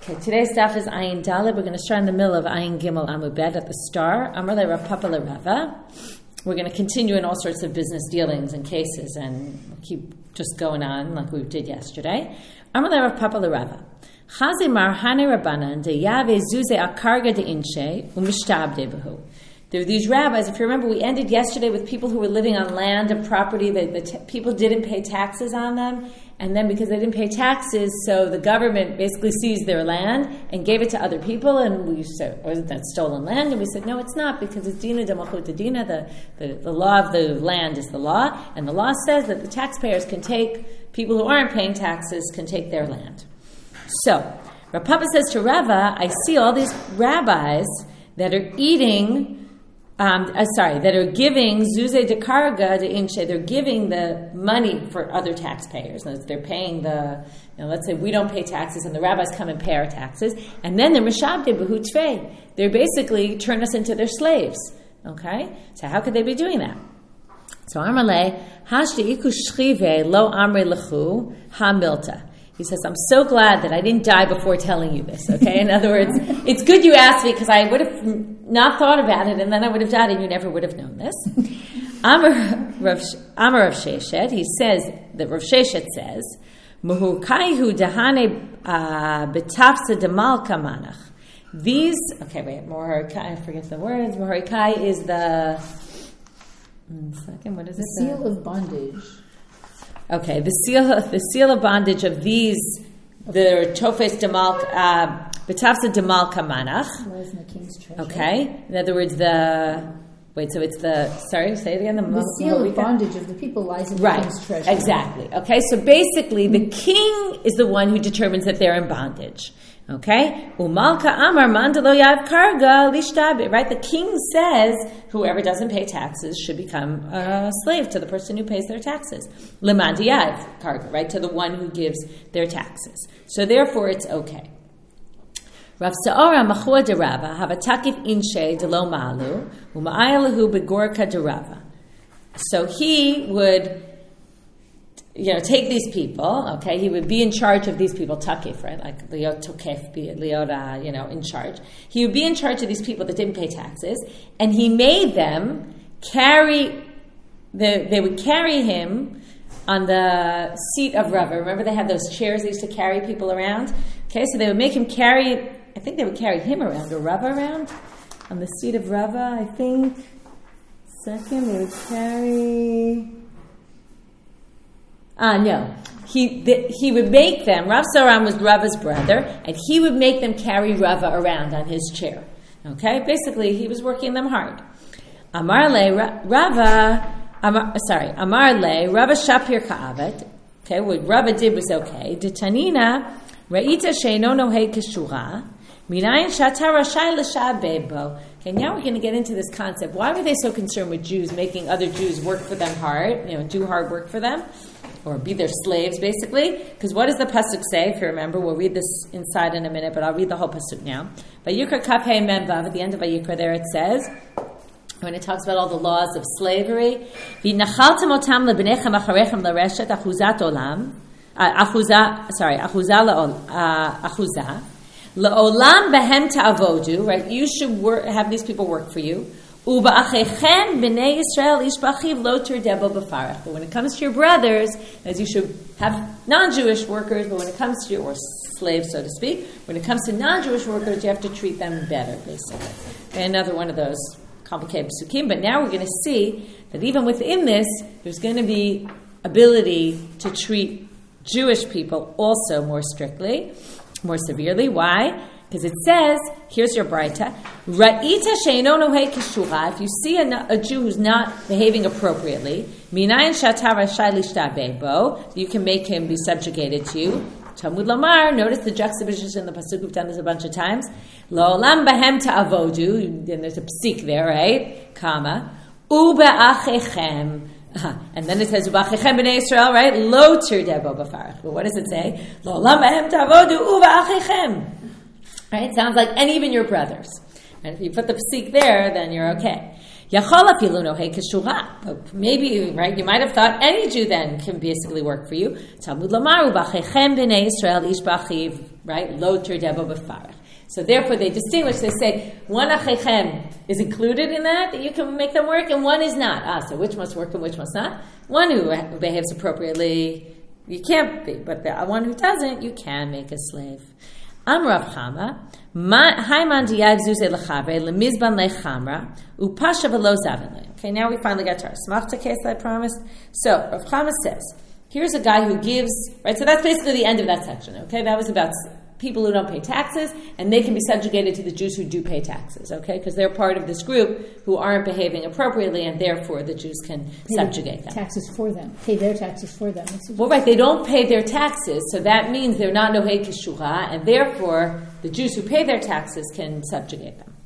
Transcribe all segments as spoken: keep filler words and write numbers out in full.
Okay, today's stuff is Ayin Dalet. We're going to start in the middle of Ayin Gimel Amud Bet at the star. Amar le Rav Papa le Rava. We're going to continue in all sorts of business dealings and cases and keep just going on like we did yesterday. Amar le Rav Papa le Rava. Chazi marhane Rabbanan de Yave Zuze Akarga de Inche Umishtabde Behu. There are these rabbis, if you remember, we ended yesterday with people who were living on land and property that the t- people didn't pay taxes on them. And then because they didn't pay taxes, so the government basically seized their land and gave it to other people. And we said, wasn't that stolen land? And we said, no, it's not, because it's dina de malchut dina. The, the, the law of the land is the law. And the law says that the taxpayers can take, people who aren't paying taxes can take their land. So, Rav Papa says to Rava, I see all these rabbis that are eating... Um, uh, sorry, that are giving zuze de karga de inche. They're giving the money for other taxpayers. They're paying the, you know, let's say we don't pay taxes, and the rabbis come and pay our taxes, and then they're mishabde behu tvei. They're basically turn us into their slaves. Okay, so how could they be doing that? So Amarle hashdi iku shchive lo amre lechu ha milta. He says, I'm so glad that I didn't die before telling you this, okay? In other words, it's good you asked me because I would have not thought about it and then I would have died and you never would have known this. Amar Rav Sheshet, he says, that Rav Sheshet says, Muhukaihu dahane betafsa demal kamanach. These, okay, wait, Muhurikai, I forget the words. Muhurikai is the, one second, what is the it? Seal the, of bondage. Okay, the seal, the seal of bondage of these, the tofes demal, betafsa demal kamanach. Was in the king's treasure. Okay, in other words, the wait. So it's the sorry. Say it again. The, the seal of bondage of the people lies in the right, king's treasure. Exactly. Okay, so basically, the king is the one who determines that they're in bondage. Okay, umalka amar mandalo yav karga lishtabe. Right, the king says whoever doesn't pay taxes should become a slave to the person who pays their taxes. Lemandi yav karga, right, to the one who gives their taxes. So therefore, it's okay. Rav Sa'ora machua de Rava havatakif inshe de lo malu uma'ayalahu begorka de Rava. So he would, you know, take these people, okay, he would be in charge of these people, takif, right, like liot tokef, liot, you know, in charge. He would be in charge of these people that didn't pay taxes, and he made them carry, the, they would carry him on the seat of Rava. Remember they had those chairs they used to carry people around? Okay, so they would make him carry, I think they would carry him around, or Rava around, on the seat of Rava, I think. Second, they would carry... Ah, uh, no. He the, he would make them, Rav Saram was Rava's brother, and he would make them carry Rava around on his chair. Okay? Basically, he was working them hard. Amar le Rava, Amar, sorry, Amar le Rava Shapir Ka'avet. Okay, what Rava did was okay. Detanina, Ra'ita she'eno nohei keshura, minayin shata rashai l'shabeh bo. Okay, now we're going to get into this concept. Why were they so concerned with Jews making other Jews work for them hard, you know, do hard work for them? Or be their slaves, basically. Because what does the pasuk say? If you remember, we'll read this inside in a minute, but I'll read the whole pasuk now. Vayikra kaf hey mem vav, at the end of Vayikra there it says, when it talks about all the laws of slavery, v'nachaltem otam lebnechem acharechem lareshet achuzat olam, achuza, sorry, achuza achuza, leolam behem ta'avodu, right? You should work, have these people work for you. But when it comes to your brothers, as you should have non-Jewish workers, but when it comes to your, or slaves, so to speak, when it comes to non-Jewish workers, you have to treat them better, basically. And another one of those complicated psukim. But now we're going to see that even within this, there's going to be ability to treat Jewish people also more strictly, more severely. Why? Because it says, here's your braita, Ra'ita she'eno nohei keshura, if you see a, a Jew who's not behaving appropriately, minayin shata rashai lishtabeh bo, you can make him be subjugated to you. Talmud Lamar, notice the juxtaposition in the pasuk, we've done this a bunch of times. Lo'olam behem ta'avodu, and there's a psik there, right? Comma. Ube'achechem. And then it says, Ube'achechem b'nei Yisrael, right? Lo tirdeh bo b'farach. But what does it say? Lo'olam behem ta'avodu ube'achechem. Right? It sounds like, and even your brothers. And if you put the psik there, then you're okay. But maybe, right, you might have thought any Jew then can basically work for you. Talmud Lamaru, B'achechem b'nei Yisrael ish b'achiv right? Lo terdebo b'farach. So therefore they distinguish, they say, one achechem is included in that, that you can make them work, and one is not. Ah, so which must work and which must not? One who behaves appropriately, you can't be, but the one who doesn't, you can make a slave. Am Rav Chama, Haiman diyav zuzeh lechavre, lemizban lechamra, upasha v'lo zavin. Okay, now we finally got to our smachta case that I promised. So, Rav Chama says, here's a guy who gives, right, so that's basically the end of that section, okay? That was about people who don't pay taxes, and they can be subjugated to the Jews who do pay taxes, okay? Because they're part of this group who aren't behaving appropriately, and therefore the Jews can pay subjugate them. Taxes for them. Pay their taxes for them. Well, right, they don't pay their taxes, so that means they're not nohei kishura, and therefore the Jews who pay their taxes can subjugate them.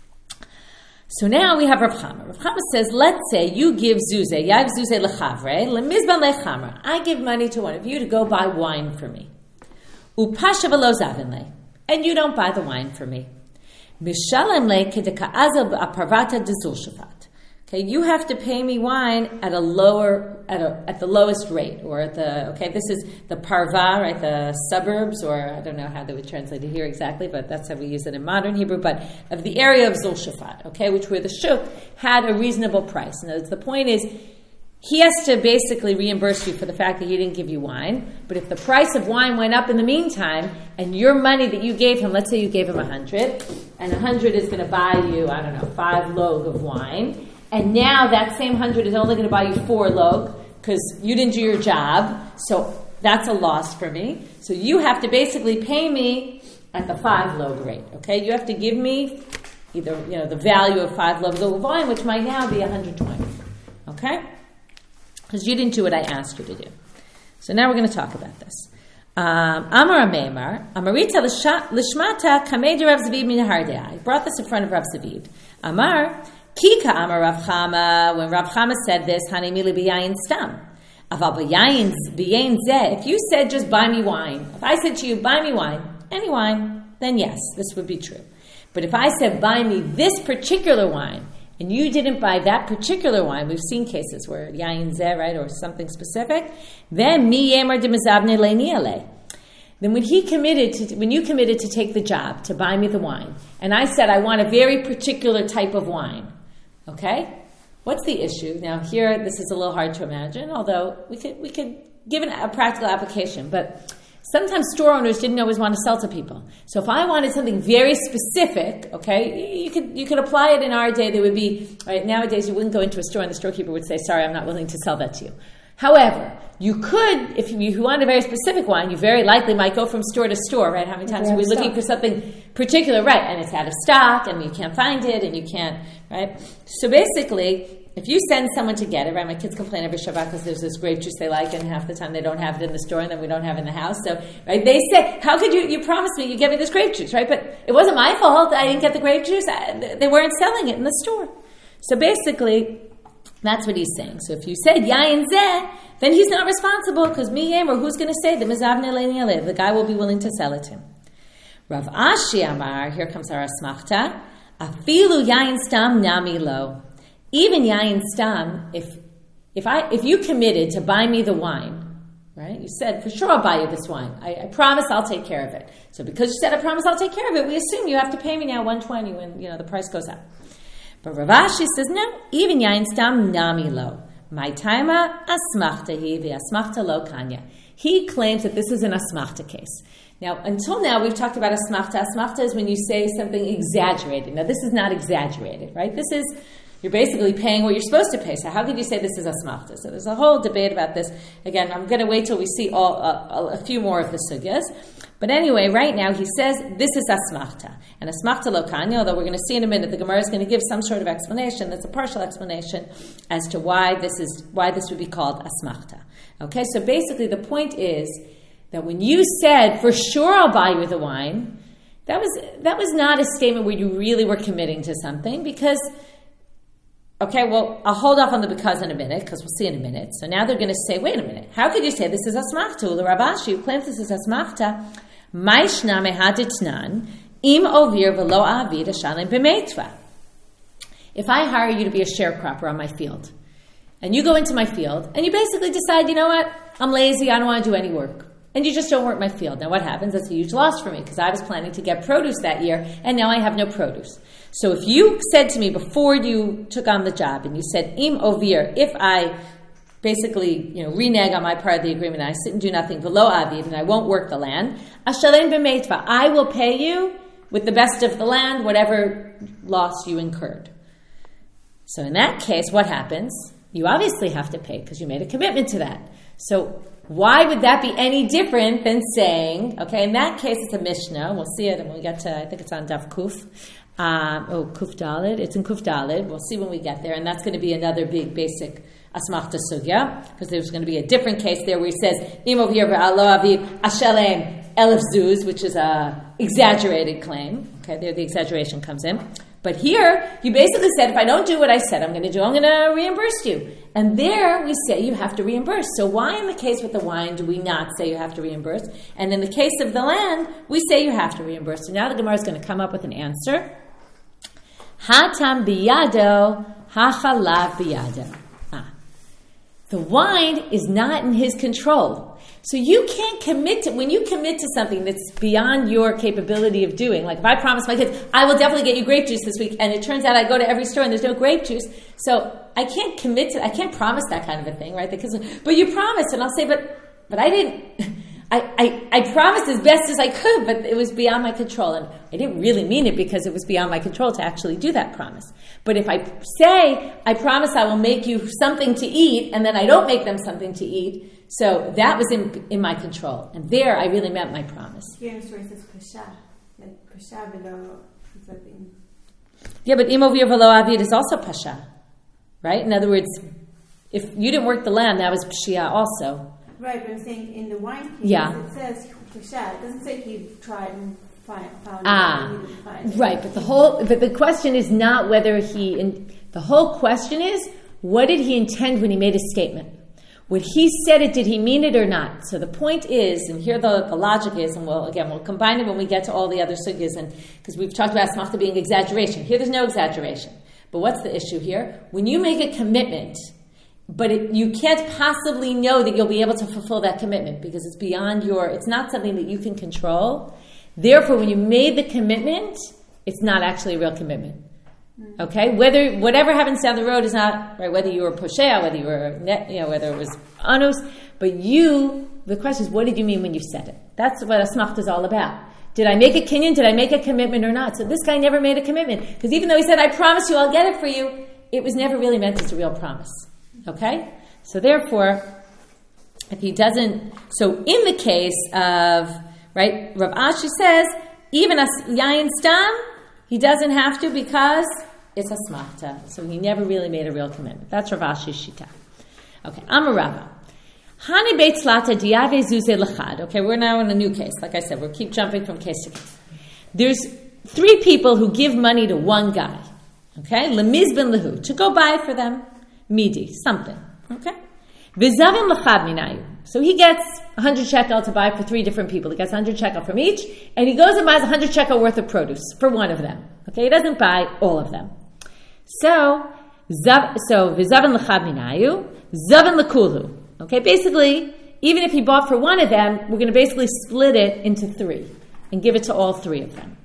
So now we have Rav Chama. Rav Chama says, let's say you give zuzeh, yav zuzeh lechavre, lemizban lechamra. I give money to one of you to go buy wine for me. Upasha v'lo zavin le, and you don't buy the wine for me. Mishalem le kedeka'azel aparvata dezul shafat. Okay, you have to pay me wine at a lower, at a at the lowest rate, or at the okay. This is the parva, right? The suburbs, or I don't know how they would translate it here exactly, but that's how we use it in modern Hebrew. But of the area of zul shafat, okay, which where the shuk had a reasonable price. And the point is, he has to basically reimburse you for the fact that he didn't give you wine. But if the price of wine went up in the meantime, and your money that you gave him, let's say you gave him a hundred, and a hundred is going to buy you, I don't know, five log of wine, and now that same hundred is only going to buy you four log because you didn't do your job, so that's a loss for me. So you have to basically pay me at the five log rate. Okay, you have to give me either you know the value of five logs of wine, which might now be one hundred twenty. Okay. Because you didn't do what I asked you to do. So now we're going to talk about this. Amar Ameimar, Amarita Lishmata Kamedi Rav Zavid Min Hardei. I brought this in front of Rav Zavid. Amar, Kika Amar Rav Chama, when Rav Chama said this, Hanimili B'yayin Stam. Aval B'yayin Zeh, if you said just buy me wine, if I said to you, buy me wine, any wine, then yes, this would be true. But if I said, buy me this particular wine, and you didn't buy that particular wine, we've seen cases where yayin zeh, right, or something specific, then mi yemar de mezavne le'niale. Then when he committed to, when you committed to take the job to buy me the wine, and I said I want a very particular type of wine, okay? What's the issue? Now here, this is a little hard to imagine, although we could we could give an, a practical application, but sometimes store owners didn't always want to sell to people. So if I wanted something very specific, okay, you could you could apply it in our day. There would be, right, nowadays you wouldn't go into a store and the storekeeper would say, sorry, I'm not willing to sell that to you. However, you could, if you, if you want a very specific wine, you very likely might go from store to store, right? How many times are we looking for something particular, right? And it's out of stock and you can't find it and you can't, right? So basically, if you send someone to get it, right? My kids complain every Shabbat because there's this grape juice they like, and half the time they don't have it in the store, and then we don't have it in the house. So, right? They say, "How could you? You promised me you get me this grape juice, right? But it wasn't my fault. I didn't get the grape juice. I, they weren't selling it in the store." So basically, that's what he's saying. So if you said yayin zeh, then he's not responsible because mi yemer, who's going to say the mizavne le'niale? The guy will be willing to sell it to him. Rav Ashi Amar, here comes our asmachta. Afilu yayin stam nami lo. Even yayin stam, if if I if you committed to buy me the wine, right? You said, for sure I'll buy you this wine. I, I promise I'll take care of it. So because you said I promise I'll take care of it, we assume you have to pay me now one hundred twenty when you know the price goes up. But Rav Ashi says, no, even yayin stam nami lo. My taima asmachta hi v'asmachta lo kanya. He claims that this is an asmachta case. Now, until now, we've talked about asmachta. Asmachta is when you say something exaggerated. Now, this is not exaggerated, right? This is, you're basically paying what you're supposed to pay. So how could you say this is asmachta? So there's a whole debate about this. Again, I'm going to wait till we see all uh, a few more of the sugyas. But anyway, right now, he says this is asmachta. And asmachta lo kanya, although we're going to see in a minute, the Gemara is going to give some sort of explanation. That's a partial explanation as to why this is why this would be called asmachta. Okay, so basically the point is that when you said, for sure I'll buy you the wine, that was that was not a statement where you really were committing to something because, okay, well, I'll hold off on the because in a minute because we'll see in a minute. So now they're going to say, wait a minute, how could you say this is asmachta? The Rav Ashi, who claims this is asmachta, Maishna mehaditnan im ovir v'lo avid ashalim b'meitva. If I hire you to be a sharecropper on my field, and you go into my field, and you basically decide, you know what, I'm lazy, I don't want to do any work. and you just don't work my field. Now what happens? That's a huge loss for me because I was planning to get produce that year, and now I have no produce. So if you said to me before you took on the job, and you said, Im ovir, if I basically, you know, renege on my part of the agreement, and I sit and do nothing, v'lo aviv, and I won't work the land, ashalem b'meitva, I will pay you with the best of the land, whatever loss you incurred. So in that case, what happens? You obviously have to pay because you made a commitment to that. So why would that be any different than saying, okay, in that case it's a Mishnah, we'll see it, and when we get to, I think it's on Daf Kuf, um, oh, Kuf Dalid, it's in Kuf Dalid, we'll see when we get there, and that's going to be another big basic Asmachta Sugya, because there's going to be a different case there where he says, Im ovir v'alo aviv ashalem elef zuz, which is a exaggerated claim. Okay, there the exaggeration comes in. But here, you basically said, if I don't do what I said I'm going to do, I'm going to reimburse you. And there we say you have to reimburse. So why in the case with the wine do we not say you have to reimburse? And in the case of the land, we say you have to reimburse. So now the Gemara is going to come up with an answer. Hatam biyado, hachalav biyado. Ah. The wine is not in his control. So you can't commit to, when you commit to something that's beyond your capability of doing, like if I promise my kids, I will definitely get you grape juice this week, and it turns out I go to every store and there's no grape juice, so I can't commit to, I can't promise that kind of a thing, right? The kids, but you promised, and I'll say, but but I didn't, I, I, I promised as best as I could, but it was beyond my control, and I didn't really mean it because it was beyond my control to actually do that promise. But if I say, I promise I will make you something to eat, and then I don't make them something to eat, so that was in in my control. And there I really meant my promise. Here in the story it says pasha. Like pasha below something. Yeah, but imovir v'lo avid is also pasha. Right? In other words, if you didn't work the land, that was pashia also. Right, but I'm saying in the wine case yeah. it says pasha. It doesn't say he tried and find, found ah, it. He didn't find it. Right, but the whole but the question is not whether he in, the whole question is what did he intend when he made his statement? When he said it, did he mean it or not? So the point is, and here the, the logic is, and we'll again we'll combine it when we get to all the other sugyas, and because we've talked about asmachta being exaggeration. Here, there's no exaggeration. But what's the issue here? When you make a commitment, but it, you can't possibly know that you'll be able to fulfill that commitment because it's beyond your. It's not something that you can control. Therefore, when you made the commitment, it's not actually a real commitment. Okay, whether whatever happens down the road is not right. Whether you were poshea, whether you were net, you know, whether it was anus, but you. The question is, what did you mean when you said it? That's what asmachta is all about. Did I make a kinyan? Did I make a commitment or not? So this guy never made a commitment because even though he said, "I promise you, I'll get it for you," it was never really meant as a real promise. Okay, so therefore, if he doesn't, so in the case of right, Rav Ashi says even as yayin stam. He doesn't have to because it's a smachta. So he never really made a real commitment. That's Rav Ashi's shita. Okay, Amar Rava. Hani beit slata diave zuze lechad. Okay, we're now in a new case. Like I said, we'll keep jumping from case to case. There's three people who give money to one guy. Okay, lemizben lehu, to go buy for them midi, something. Okay? V'zavim lechad minayu. So he gets one hundred shekel to buy for three different people. He gets one hundred shekel from each, and he goes and buys one hundred shekel worth of produce for one of them. Okay, he doesn't buy all of them. So, zav, so v'zavin l'chad minayu, zavin l'kulhu. Okay, basically, even if he bought for one of them, we're going to basically split it into three and give it to all three of them.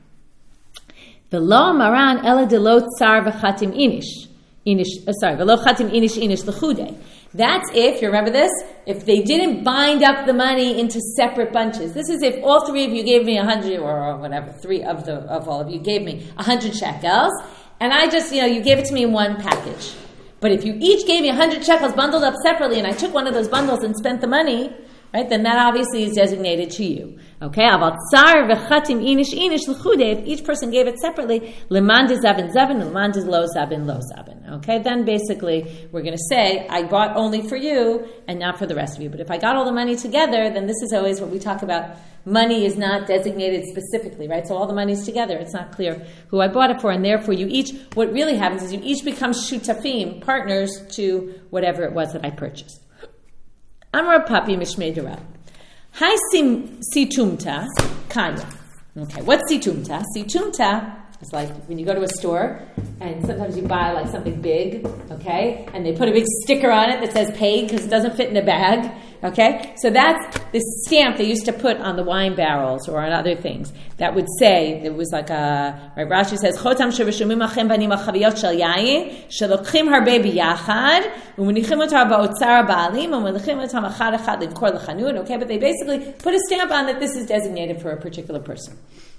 V'lo maran ela delot tsar v'chatim inish. Inish, uh, sorry, v'lo chatim inish inish l'chude. That's if, you remember this? If they didn't bind up the money into separate bunches. This is if all three of you gave me a hundred, or whatever, three of the of all of you gave me a hundred shekels, and I just, you know, you gave it to me in one package. But if you each gave me a hundred shekels bundled up separately, and I took one of those bundles and spent the money, right, then that obviously is designated to you. Okay, about tsar v'chatim inish inish l'chude, if each person gave it separately, leman de zavin zavin, leman de lo zabin lo zabin. Okay, then basically we're going to say, I bought only for you and not for the rest of you. But if I got all the money together, then this is always what we talk about. Money is not designated specifically, right? So all the money's together. It's not clear who I bought it for, and therefore you each, what really happens is you each become shutafim, partners to whatever it was that I purchased. Amar papi mishmei derav. Hi situmta kanya. Okay, what's situmta? Situmta is like when you go to a store and sometimes you buy like something big, okay, and they put a big sticker on it that says paid because it doesn't fit in a bag, Okay? So that's this stamp they used to put on the wine barrels or on other things that would say, it was like a, right, Rashi says, Chotam shevashumim achem banim achaviyot shel yayin, shelochim harbe biyachad, umenichim otar ba'otzar ba'alim, umenichim otam achad achad livkor lechanut. Okay? But they basically put a stamp on that this is designated for a particular person.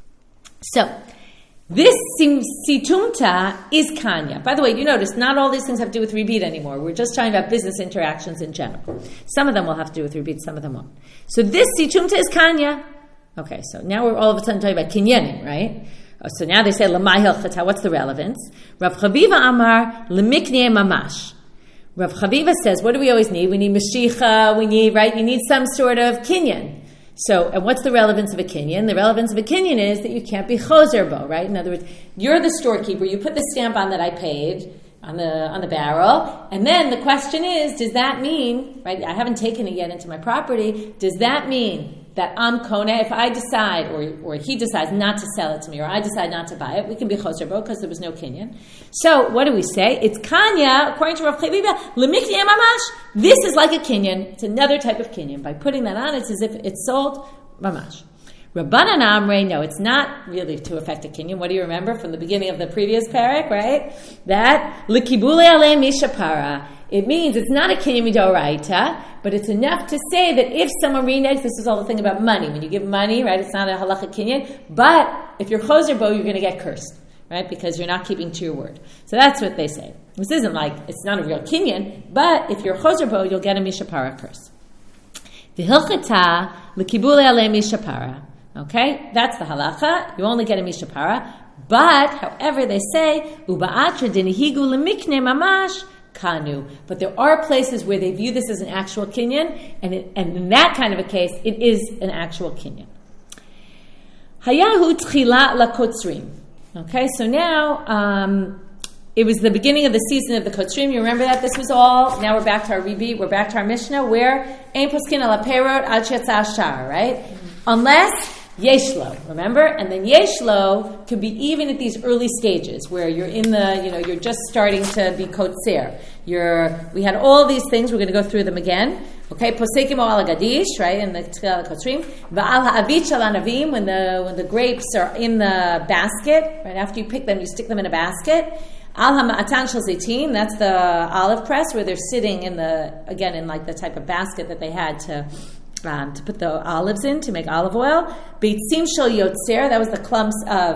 So, this situmta is kanya. By the way, you notice not all these things have to do with rebit anymore. We're just talking about business interactions in general. Some of them will have to do with rebit, some of them won't. So this situmta is kanya. Okay, so now we're all of a sudden talking about kinyanim, right? So now they say lamai hilchata. What's the relevance? Rav Chaviva Amar lemiknei mamash. Rav Chaviva says, what do we always need? We need mashicha. We need right. You need some sort of kinyan. So, and what's the relevance of a kinyan? The relevance of a kinyan is that you can't be choser bo, right? In other words, you're the storekeeper. You put the stamp on that I paid on the on the barrel, and then the question is, does that mean, right? I haven't taken it yet into my property. Does that mean that I'm kona? If I decide, or or he decides not to sell it to me, or I decide not to buy it, we can be choser bo because there was no kinyan. So, what do we say? It's kanya, according to Rav Chaviva, lemiknei mamash. This is like a kinyan. It's another type of kinyan. By putting that on, it's as if it's sold mamash. Rabbanan Amrei, no, it's not really to affect a kinyan. What do you remember from the beginning of the previous parak, right? That likibule alei mishapara. It means it's not a kinyan midoraita, but it's enough to say that if someone reneges, this is all the thing about money. When you give money, right, it's not a halacha kinyan, but if you're choser bo, you're going to get cursed, right, because you're not keeping to your word. So that's what they say. This isn't like, it's not a real kinyan, but if you're choser bo, you'll get a mishapara curse. V'hilchata l'kibule alei mishapara. Okay, that's the halacha. You only get a mishapara. But, however, they say, uba'atra dinihigu lemikne mamash kanu. But there are places where they view this as an actual kinyan, and, it, and in that kind of a case, it is an actual kinyan. Hayahu tchila lakotzrim. Okay, so now um, it was the beginning of the season of the kotzrim. You remember that? This was all. Now we're back to our rebit. We're back to our Mishnah where ein poskin ala perot ad shetzah ashar, right? Mm-hmm. Unless yeshlo, remember? And then yeshlo could be even at these early stages where you're in the, you know, you're just starting to be kotzer. You're, we had all these things. We're going to go through them again. Okay, posekim o al gadish, right? In the tchila kotrim, va'al ha'avit shel anavim, when the when the grapes are in the basket, right? After you pick them, you stick them in a basket. Al ha'ma'atan shel zeitin, that's the olive press where they're sitting in the, again, in like the type of basket that they had to. Um, to put the olives in to make olive oil. Beitzim shel yotzer, that was the clumps of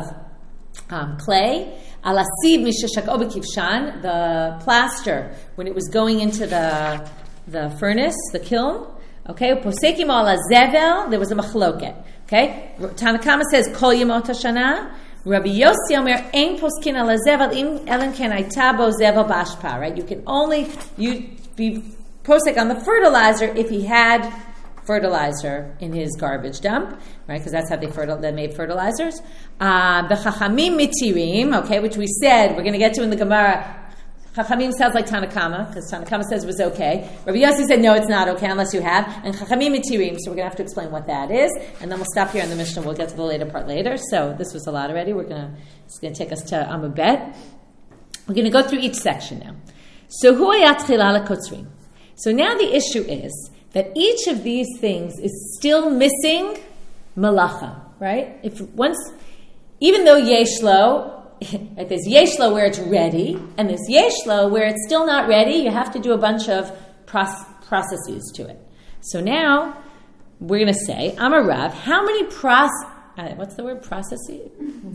um, clay. Alasiv mishashak obekivshan, the plaster when it was going into the the furnace, the kiln. Okay, posekim ala zevel, there was a machloket. Okay, Tanakama says kol yemot hashana. Rabbi Yossi Omer ein poskin ala zevel im elen ken aita bo zevel bashpa. Right, you can only you be posek on the fertilizer if he had fertilizer in his garbage dump, right? Because that's how they fertil- they made fertilizers. Uh, the chachamim mitirim, okay, which we said we're going to get to in the Gemara. Chachamim sounds like Tanakama because Tanakama says it was okay. Rabbi Yossi said no, it's not okay unless you have. And chachamim mitirim, so we're going to have to explain what that is, and then we'll stop here in the Mishnah. We'll get to the later part later. So this was a lot already. We're going to it's going to take us to Amud Bet. We're going to go through each section now. So hu hayat chilal kotzrim. So now the issue is that each of these things is still missing malacha, right? If once, even though yeshlo, right, there's yeshlo where it's ready, and there's yeshlo where it's still not ready, you have to do a bunch of proce- processes to it. So now, we're going to say, I'm a Rav, how many process, uh, what's the word, processes?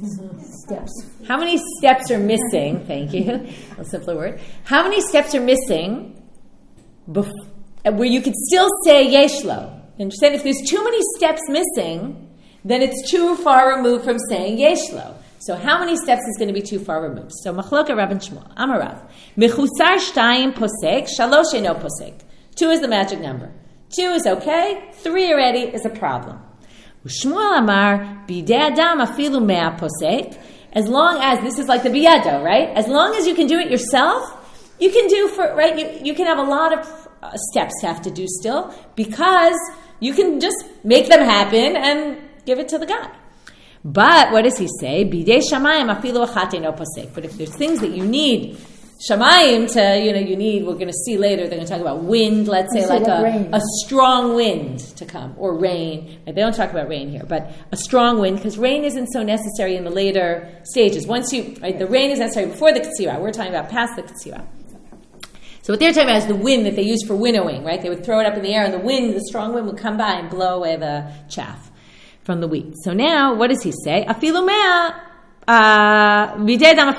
Steps. How many steps are missing, thank you, a simpler word, how many steps are missing before, where you could still say yeshlo? Understand? If there's too many steps missing, then it's too far removed from saying yeshlo. So how many steps is going to be too far removed? So machloka Rav and Shmuel. Amarav. Mechusar shtayim posek, shalosh eno posek. Two is the magic number. Two is okay. Three already is a problem. Shmuel amar bidei adam afilu mea posek. As long as, this is like the biyado, right? As long as you can do it yourself, you can do for, right? You, you can have a lot of Uh, steps to have to do still, because you can just make them happen and give it to the guy. But what does he say? Bidei shamayim afilu achat eino posek. But if there's things that you need Shamayim to, you know, you need, we're going to see later, they're going to talk about wind, let's say like a, a strong wind to come, or rain. Right? They don't talk about rain here, but a strong wind, because rain isn't so necessary in the later stages. Once you, right, the rain is necessary before the Katsira. We're talking about past the Katsira. So what they're talking about is the wind that they use for winnowing, right? They would throw it up in the air, and the wind, the strong wind would come by and blow away the chaff from the wheat. So now, what does he say? Afilu mea. Uh, so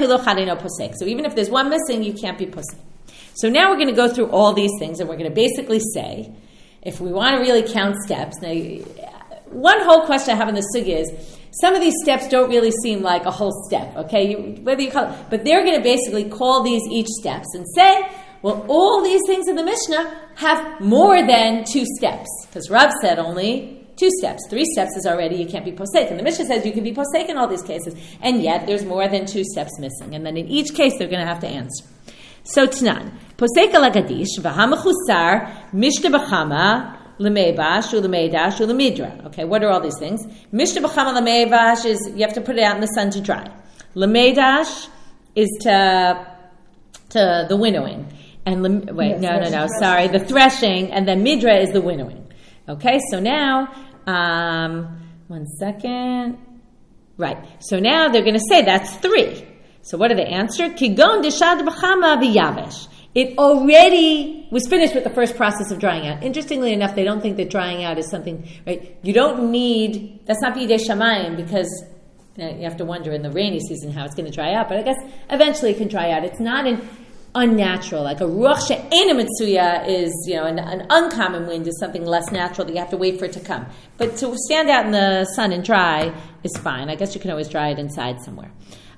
even if there's one missing, you can't be posek. So now we're going to go through all these things, and we're going to basically say, if we want to really count steps, now one whole question I have in the sugya is, some of these steps don't really seem like a whole step, okay? You, whether you call it, but they're going to basically call these each steps and say, well, all these things in the Mishnah have more than two steps, because Rav said only two steps. Three steps is already, you can't be posek. And the Mishnah says you can be posek in all these cases. And yet, there's more than two steps missing. And then in each case, they're going to have to answer. So, Tanan. Posek al agadish, v'hamachusar, mishta b'chama, l'meivash, u'lemeidash, u'lemidra. Okay, what are all these things? Mishta b'chama, l'meivash is, you have to put it out in the sun to dry. L'meidash is to, to the winnowing. And, le, wait, yes, no, no, no, sorry, the threshing. And then midra is the winnowing. Okay, so now, um, one second. Right, so now they're going to say that's three. So what do they answer? Kigon deshad b'chama v'yavesh. It already was finished with the first process of drying out. Interestingly enough, they don't think that drying out is something, right? You don't need, that's not b'yidei shamayim, because you know, you have to wonder in the rainy season how it's going to dry out. But I guess eventually it can dry out. It's not an unnatural, like a ruach she'ena mitzuya is, you know, an, an uncommon wind is something less natural that you have to wait for it to come. But to stand out in the sun and dry is fine. I guess you can always dry it inside somewhere.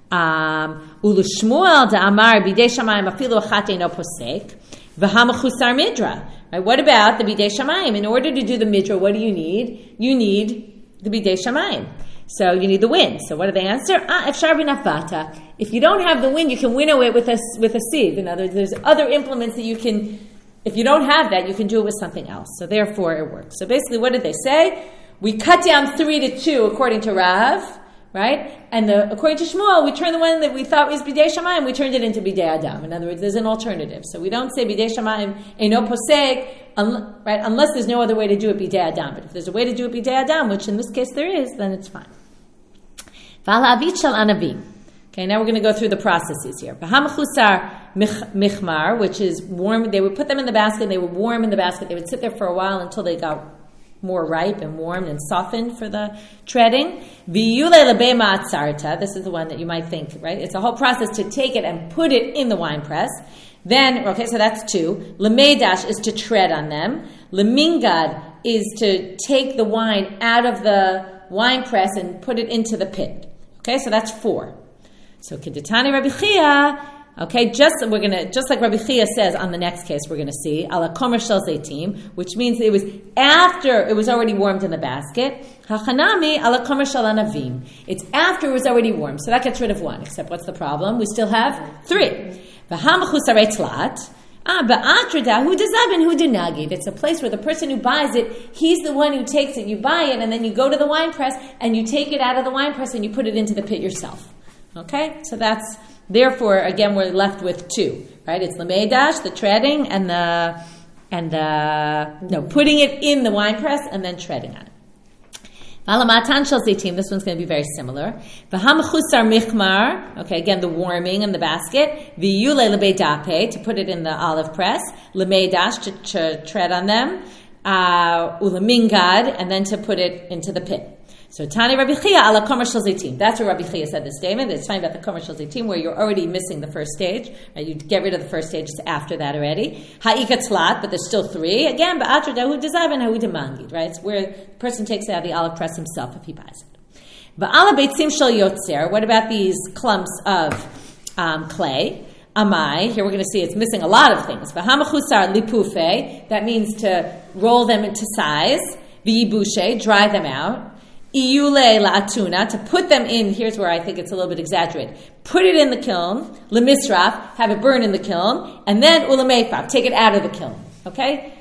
Ulu Shmuel da Amar bidei shamayim afilu achat eino posek v'hamachusar midra. Right? What about the bidei shamayim? In order to do the midra, what do you need? You need the bidei shamayim. So you need the wind. So what do they answer? Ah, efshar b'nafata. If you don't have the wind, you can winnow it with a with a sieve. In other words, there's other implements that you can. If you don't have that, you can do it with something else. So therefore, it works. So basically, what did they say? We cut down three to two according to Rav, right? And the, according to Shmuel, we turned the one that we thought was bidei shamayim, we turned it into bidei adam. In other words, there's an alternative. So we don't say bidei shamayim eino posek, un, right? Unless there's no other way to do it bidei adam. But if there's a way to do it bidei adam, which in this case there is, then it's fine. V'ala shel anavim. Okay, now we're going to go through the processes here. V'hamachusar michmar, which is warm. They would put them in the basket. They would warm in the basket. They would sit there for a while until they got more ripe and warmed and softened for the treading. V'yule lebema atzarta. This is the one that you might think, right? It's a whole process to take it and put it in the wine press. Then, okay, so that's two. Lemeidash is to tread on them. Lemingad is to take the wine out of the wine press and put it into the pit. Okay, so that's four. So Kedetani Rabbi Chia, okay, just we're gonna just like Rabbi Chia says on the next case we're gonna see ala komer shel zeitim, which means it was after it was already warmed in the basket. Hachanami ala komer shel anavim. It's after it was already warmed, so that gets rid of one. Except what's the problem? We still have three. V'hamachusarei tlat. Ah, ba'atrada hu dezabin hu denagid. It's a place where the person who buys it, he's the one who takes it. You buy it, and then you go to the wine press, and you take it out of the wine press, and you put it into the pit yourself. Okay, so that's, therefore, again, we're left with two, right? It's the meidash, the treading, and the, and the, no, putting it in the wine press and then treading on it. Valamatan shel zeitim, this one's going to be very similar. V'hamachusar michmar, okay, again, the warming in the basket. V'yule lebeidape, to put it in the olive press. Lemeidash, to, to tread on them. Uh, ulemingad, and then to put it into the pit. So Tani Rabbi Chia ala komer shel zeitim. That's what Rabbi Chia said this statement. It's talking about the komer shel zeitim where you're already missing the first stage. Right? You get rid of the first stage, it's after that already. Ha'ika tzlat, but there's still three. Again, ba'atra dahu dezav and hahu demangid. Right? It's where the person takes it out of the olive press himself if he buys it. Ba'ala beitzim shel yotzer. What about these clumps of um, clay? Amai. Here we're going to see it's missing a lot of things. V'hamachusar lipufe. That means to roll them into size. V'yibushe. Dry them out. Iyule la'atuna, to put them in, here's where I think it's a little bit exaggerated. Put it in the kiln, lemisraf, have it burn in the kiln, and then ulemeifaf, take it out of the kiln. Okay?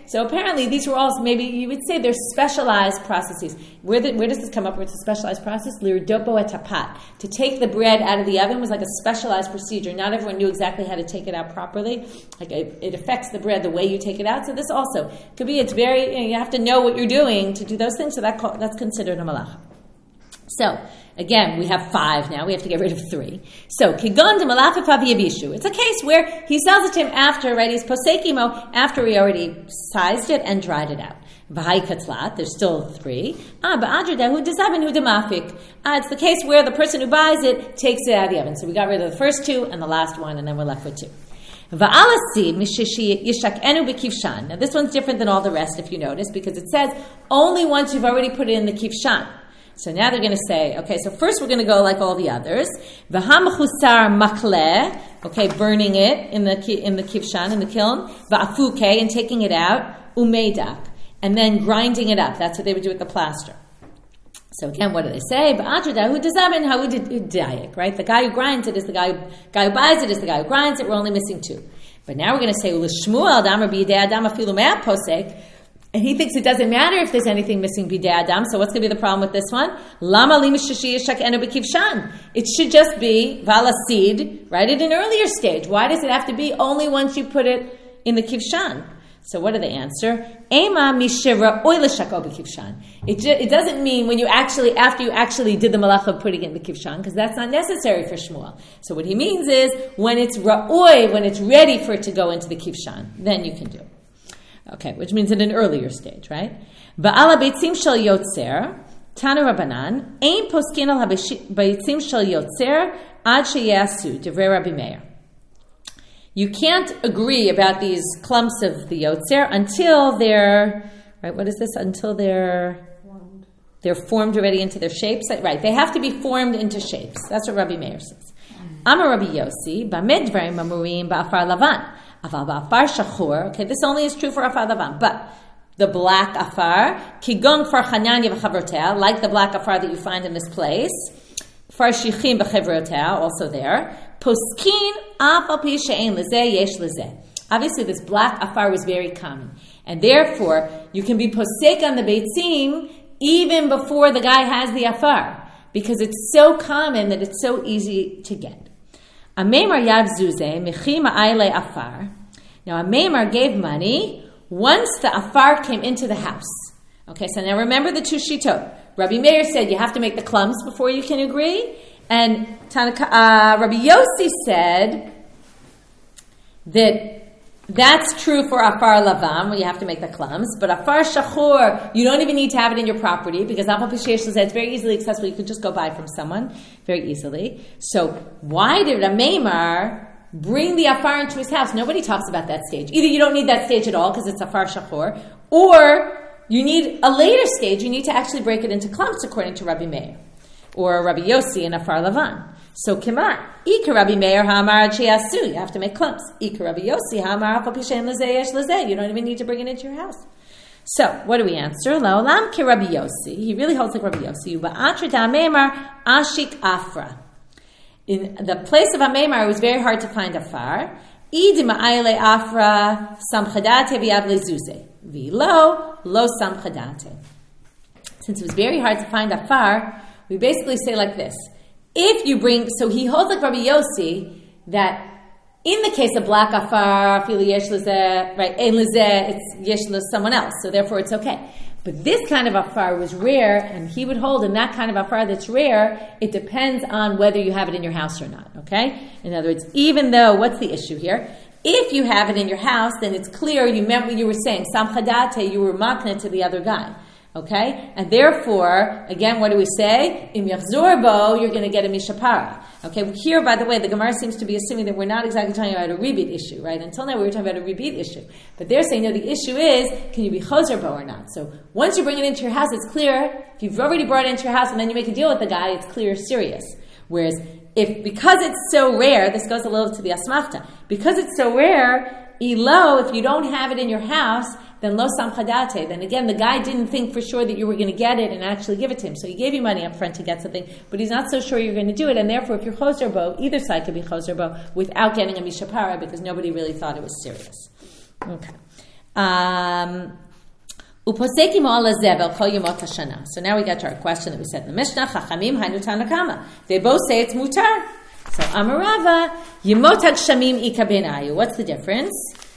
So apparently these were all, maybe you would say they're specialized processes. Where, the, where does this come up with a specialized process? Lirdopo etapat. To take the bread out of the oven was like a specialized procedure. Not everyone knew exactly how to take it out properly. Like it, it affects the bread the way you take it out. So this also could be, it's very, you know, you have to know what you're doing to do those things. So that that's considered a malacha. So, again, we have five now. We have to get rid of three. So, kigon de malachafav yabishu. It's a case where he sells it to him after, right? He's posekimo, after he already sized it and dried it out. V'hai katzlat, there's still three. Ah, ba'adradahu dezabin hu demafik. Ah, it's the case where the person who buys it takes it out of the oven. So we got rid of the first two and the last one, and then we're left with two. Va'alasi mishishi yishakenu b'kivshan. Now, this one's different than all the rest, if you notice, because it says only once you've already put it in the kivshan. So now they're going to say, okay, so first we're going to go like all the others. V'hamachusar makle, okay, burning it in the in the kivshan, in the kiln. Va'afuke, and taking it out. Umeidak, and then grinding it up. That's what they would do with the plaster. So again, what do they say? Ba'adradahu dezamin hahu dayak, right? The guy who grinds it is the guy who, guy who buys it is the guy who grinds it. We're only missing two. But now we're going to say, Ulishmuel damar b'yidei adam afilu me'at posek. And he thinks it doesn't matter if there's anything missing bidei adam. So what's going to be the problem with this one? Lama li mishishi yishak enu b'kivshan. It should just be valasid, right, at an earlier stage. Why does it have to be only once you put it in the kivshan? So what do they answer? Ema mishira oilashako b'kivshan. It ju- it doesn't mean when you actually, after you actually did the malacha of putting it in the kivshan, because that's not necessary for Shmuel. So what he means is when it's ra'oi, when it's ready for it to go into the kivshan, then you can do it. Okay, which means at an earlier stage, right? Ba'ala beitzim shel yotzer, Tanu Rabbanan, ein poskin al beitzim shel yotzer ad sheyasu, divrei Rabbi Meir. You can't agree about these clumps of the yotzer until they're, right, what is this? Until they're, formed. they're formed already into their shapes. Right, they have to be formed into shapes. That's what Rabbi Meir says. Amar Rabbi Yossi, b'med dvarim amurim ba'afar lavan. Okay, this only is true for afar lavan, but the black afar, kigon far chananya v'chavrotea, like the black afar that you find in this place, far shichim v'chavrotea, also there, poskin af al pi she'ein lezeh yesh lezeh. Obviously, this black afar was very common, and therefore you can be posek on the beitzim even before the guy has the afar, because it's so common that it's so easy to get. A Meimar Yav Zuzeh, Mechima Aile Afar. Now, a Meimar gave money once the Afar came into the house. Okay, so now remember the two Shitot. Rabbi Meir said you have to make the clumps before you can agree. And Tanaka, uh, Rabbi Yossi said that that's true for Afar Lavam, where you have to make the clumps. But Afar Shachor, you don't even need to have it in your property, because Afar Pishesh said it's very easily accessible. You can just go buy from someone very easily. So why did a Meimar bring the Afar into his house? Nobody talks about that stage. Either you don't need that stage at all, because it's Afar Shachor, or you need a later stage. You need to actually break it into clumps, according to Rabbi Meir, or Rabbi Yossi and Afar Lavan. So Kimar, Ika Rabbi Meir Hamar Sheyasu, you have to make clumps. Ika Rabbi Yossi Hamar Afal Pishem Lezeh Yesh Lezeh, you don't even need to bring it into your house. So what do we answer? Laolam Ki Rabbi Yossi, he really holds like Rabbi Yossi. Ba'atra Meimar Ashik Afra. In the place of a Meimar, it was very hard to find afar. Idi Ma'ayle Afra Samchadate V'Yav Lezuze V'Lo Lo Samchadate. Since it was very hard to find afar, we basically say like this. If you bring, so he holds like Rabbi Yossi that in the case of black afar, fili yesh lezeh, right, ein lezeh, it's yesh lez someone else, so therefore it's okay. But this kind of afar was rare, and he would hold in that kind of afar that's rare, it depends on whether you have it in your house or not, okay? In other words, even though, what's the issue here? If you have it in your house, then it's clear you meant what you were saying. Samchadate, you were makna to the other guy. Okay? And therefore, again, what do we say? Im yachzor bo, you're going to get a mishapara. Okay? Here, by the way, the Gemara seems to be assuming that we're not exactly talking about a rebeat issue, right? Until now, we were talking about a rebeat issue. But they're saying, no, the issue is, can you be choser bo or not? So, once you bring it into your house, it's clear. If you've already brought it into your house and then you make a deal with the guy, it's clear, serious. Whereas, if, because it's so rare, this goes a little to the asmachta, because it's so rare, ilo, if you don't have it in your house, then lo samchadate. Then again, the guy didn't think for sure that you were going to get it and actually give it to him. So he gave you money up front to get something, but he's not so sure you're going to do it. And therefore, if you're choser bo, either side could be choser bo without getting a mishapara because nobody really thought it was serious. Okay. Um, Uposekim ala zevel kol yomot hashana. So now we got to our question that we said in the Mishnah. Chachamim hainu tanakama. They both say it's mutar. So Amarava yomot hagshamim ika benayu. What's the difference?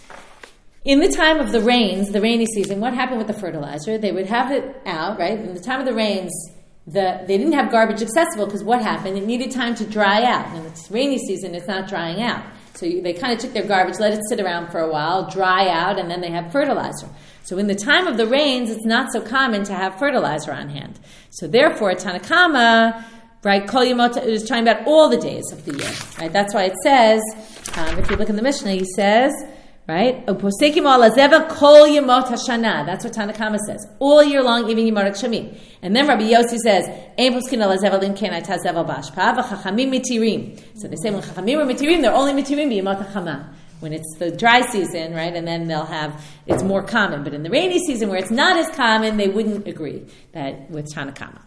In the time of the rains, the rainy season, what happened with the fertilizer? They would have it out, right? In the time of the rains, the they didn't have garbage accessible because what happened? It needed time to dry out. In the rainy season, it's not drying out. So you, they kind of took their garbage, let it sit around for a while, dry out, and then they have fertilizer. So in the time of the rains, it's not so common to have fertilizer on hand. So therefore, Tanakama, right, Kol Yomot is talking about all the days of the year. Right? That's why it says, um, if you look in the Mishnah, he says, right, Uposekim ala zeva kol yomot hashana. That's what Tanakama says. All year long, even Yomot HaGshamim. And then Rabbi Yossi says, Ein poskin ala zeva lim ken ayta zeva bashpa v'chachamim mitirim. So they say when chachamim are mitirim, they're only mitirim b'Yomot HaChama. When it's the dry season, right, and then they'll have, it's more common. But in the rainy season, where it's not as common, they wouldn't agree that with Tanakama.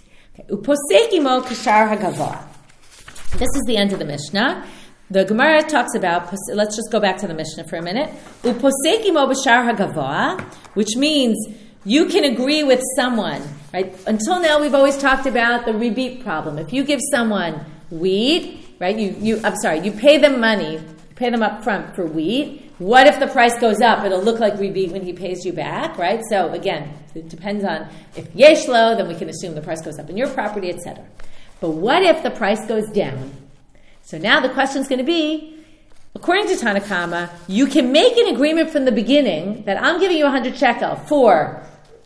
Uposekimo kashar hagavah. This is the end of the Mishnah. The Gemara talks about, let's just go back to the Mishnah for a minute. Uposekimo b'shar hagavah, which means you can agree with someone, right? Until now, we've always talked about the rebate problem. If you give someone wheat, right, you, you I'm sorry, you pay them money, pay them up front for wheat. What if the price goes up? It'll look like rebate when he pays you back, right? So again, it depends on if yeshlo, then we can assume the price goes up in your property, et cetera. But what if the price goes down? So now the question is going to be, according to Tanakama, you can make an agreement from the beginning that I'm giving you one hundred shekel for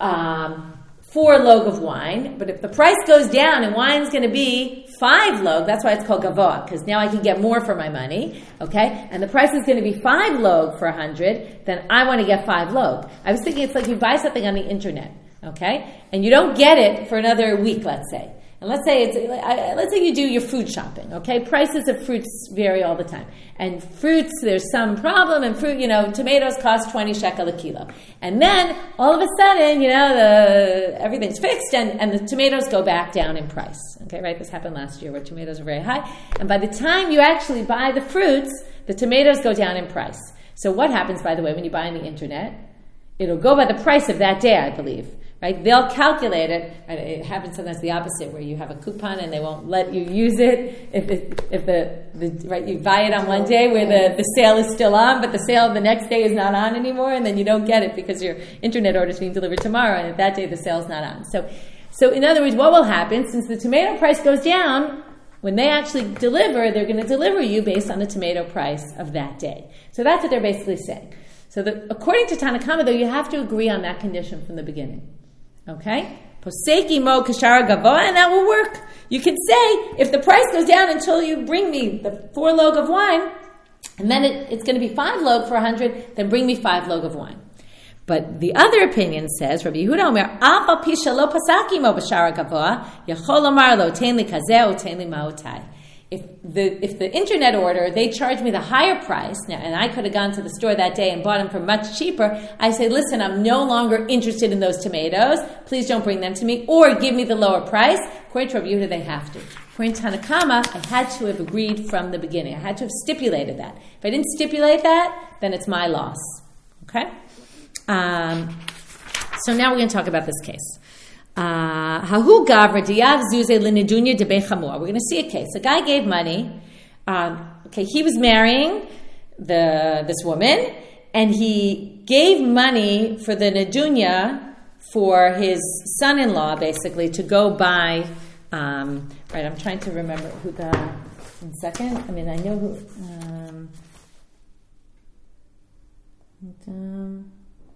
um, four log of wine, but if the price goes down and wine's going to be five log, that's why it's called gavoa, because now I can get more for my money, okay? And the price is going to be five log for a hundred, then I want to get five log. I was thinking it's like you buy something on the internet, okay? And you don't get it for another week, let's say. And let's say it's let's say you do your food shopping, okay? Prices of fruits vary all the time. And fruits, there's some problem, and fruit, you know, tomatoes cost twenty shekel a kilo. And then, all of a sudden, you know, the everything's fixed, and, and the tomatoes go back down in price. Okay, right? This happened last year where tomatoes were very high. And by the time you actually buy the fruits, the tomatoes go down in price. So what happens, by the way, when you buy on the internet? It'll go by the price of that day, I believe. Right? They'll calculate it. Right? It happens sometimes the opposite, where you have a coupon and they won't let you use it if it, if the, the right you buy it on one day where the, the sale is still on, but the sale the next day is not on anymore, and then you don't get it because your internet order is being delivered tomorrow, and that day the sale is not on. So, so in other words, what will happen since the tomato price goes down? When they actually deliver, they're going to deliver you based on the tomato price of that day. So that's what they're basically saying. So the, according to Tanakama, though, you have to agree on that condition from the beginning. Okay? Poseki mo kashara gavoa, and that will work. You can say, if the price goes down until you bring me the four log of wine, and then it, it's going to be five log for a hundred, then bring me five log of wine. But the other opinion says, Rabbi Yehuda Omer, Afa pisha lo pasaki mo b'shara gavoa, yachol omar lo tein li kazeh o tein li ma'otai. If the if the internet order, they charge me the higher price, now, and I could have gone to the store that day and bought them for much cheaper, I say, listen, I'm no longer interested in those tomatoes. Please don't bring them to me, or give me the lower price. According to Rabbi Yehuda, they have to. According to Tanakama, I had to have agreed from the beginning. I had to have stipulated that. If I didn't stipulate that, then it's my loss. Okay? Um, so now we're going to talk about this case. Hahu gavra diyav zuze l'nedunya debei chamor. We're going to see a case. A guy gave money. Um, okay, he was marrying the this woman, and he gave money for the nedunya for his son-in-law, basically, to go buy. Um, right, I'm trying to remember who the. One second. I mean, I know who. Um, um,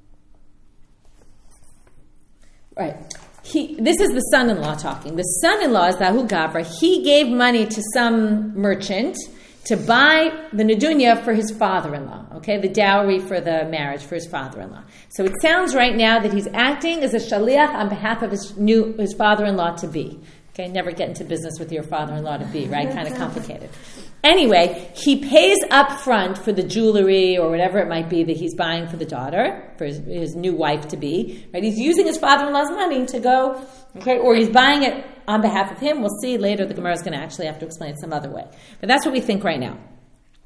right. He, this is the son-in-law talking. The son-in-law is Zahu Gavra. He gave money to some merchant to buy the nedunya for his father-in-law, okay, the dowry for the marriage for his father-in-law. So it sounds right now that he's acting as a shaliach on behalf of his new his father-in-law to be. Okay, never get into business with your father-in-law to be, right? Kind of complicated. Anyway, he pays up front for the jewelry or whatever it might be that he's buying for the daughter, for his, his new wife to be. Right? He's using his father-in-law's money to go, okay, or he's buying it on behalf of him. We'll see later. The Gemara is going to actually have to explain it some other way. But that's what we think right now.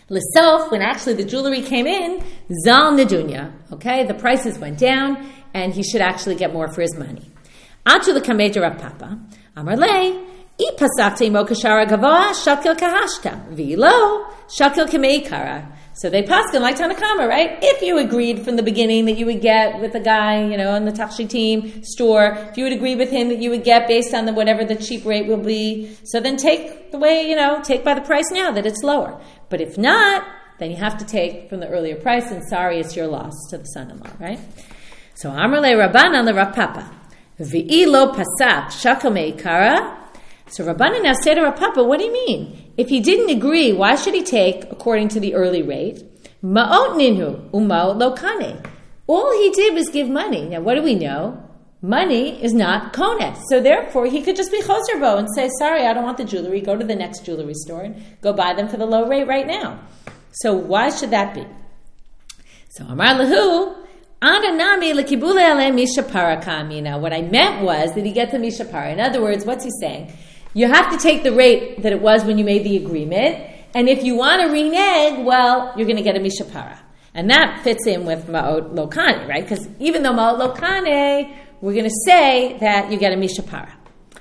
L'sof, when actually the jewelry came in, zal nedunya. Okay, the prices went down, and he should actually get more for his money. Atu l'kameja Rav Papa, Amar lei, I pasakte imo kashara gavoa, shakil kahashta, v'lo, shakil kameikara. So they paskin like Tanakama, right? If you agreed from the beginning that you would get with the guy, you know, in the Takshitim store, if you would agree with him that you would get based on the whatever the cheap rate will be, so then take the way, you know, take by the price now that it's lower. But if not, then you have to take from the earlier price, and sorry, it's your loss to the son-in-law, right? So Amar le Rabbanan le Rav Papa, v'i lo pasak shakil meikara. So Rabbanan now say to Rav Papa, what do you mean? If he didn't agree, why should he take according to the early rate? Ma'ot ninhu uma'ot lo kane. All he did was give money. Now, what do we know? Money is not koneh. So therefore, he could just be choser bo and say, sorry, I don't want the jewelry. Go to the next jewelry store and go buy them for the low rate right now. So why should that be? So Amar lahu, Adanami lekibule ale mishapara kamina. What I meant was that he gets a mishapara. In other words, what's he saying? You have to take the rate that it was when you made the agreement, and if you want to renege, well, you're going to get a mishapara. And that fits in with ma'ot lokane, right? Because even though ma'ot lokane, we're going to say that you get a mishapara.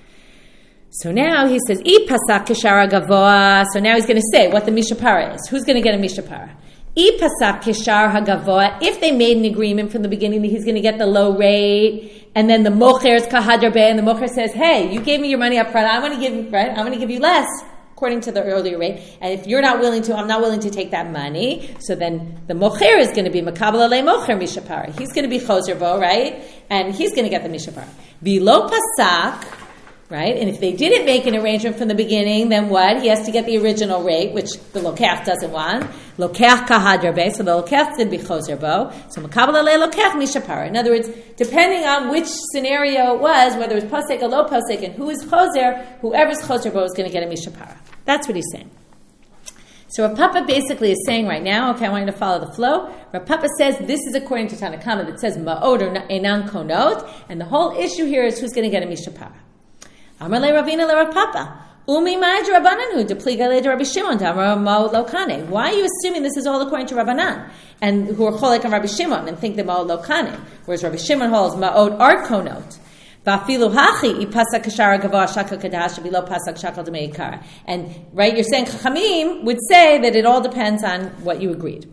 So now he says, I pasak kishara gavoa. So now he's going to say what the mishapara is. Who's going to get a mishapara? I pasak kishar hagavoa. If they made an agreement from the beginning that he's going to get the low rate, and then the mocher is kahadar be, and the mocher says, "Hey, you gave me your money up front. I want to give you right. I'm going to give you less according to the earlier rate. And if you're not willing to, I'm not willing to take that money. So then the mocher is going to be makabel alei mocher mishapara. He's going to be choser bo, right? And he's going to get the mishapara. V'lo pasak." Right? And if they didn't make an arrangement from the beginning, then what? He has to get the original rate, which the lokech doesn't want. Lokech kahadar be, so the lokech did be choser bo. So makabel alei lokech mishapara. In other words, depending on which scenario it was, whether it was posek or low posek, and who is choser, whoever's choser bo is going to get a mishapara. That's what he's saying. So Rav Papa basically is saying right now, okay, I want you to follow the flow. Rav Papa says this is according to Tanakama that says ma'od or enan konot, and the whole issue here is who's going to get a mishapara. Amar le Ravina le Rav Papa. Umi ma'aj Rabbanan hu depliga le Rabbi Shimon damar ma'od lo kane. Why are you assuming this is all according to Rabbanan and who are cholek on Rabbi Shimon and think that ma'od lo kane, whereas Rabbi Shimon holds ma'od ar konot. Va'afilu hachi ipasak kashara gavoa shakal kadash v'lo pasak shakal d'meikara. And right, you're saying Chachamim would say that it all depends on what you agreed.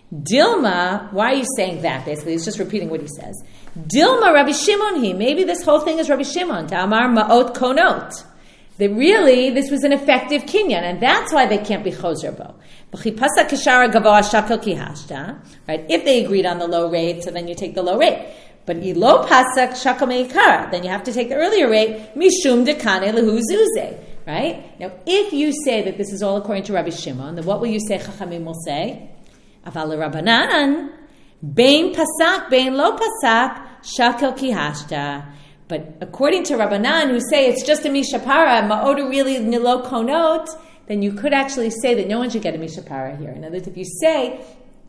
Dilma, why are you saying that? Basically, he's just repeating what he says. Dilma Rabbi Shimon he. Maybe this whole thing is Rabbi Shimon. Ta'amar ma'ot konot. That really, this was an effective kinyan, and that's why they can't be choser bo. B'chipasa kishara gavoa shakal kihashta. Right? If they agreed on the low rate, so then you take the low rate. But ilo pasak shakal meikara, then you have to take the earlier rate. Mishum dekane lehu zuze. Right? Now, if you say that this is all according to Rabbi Shimon, then what will you say? Chachamim will say, Aval Rabbanan, bein pasak, bein lo pasak, shakel kihashta. But according to Rabbanan, who say it's just a mishapara, ma'oda really nilo konot, then you could actually say that no one should get a mishapara here. In other words, if you say,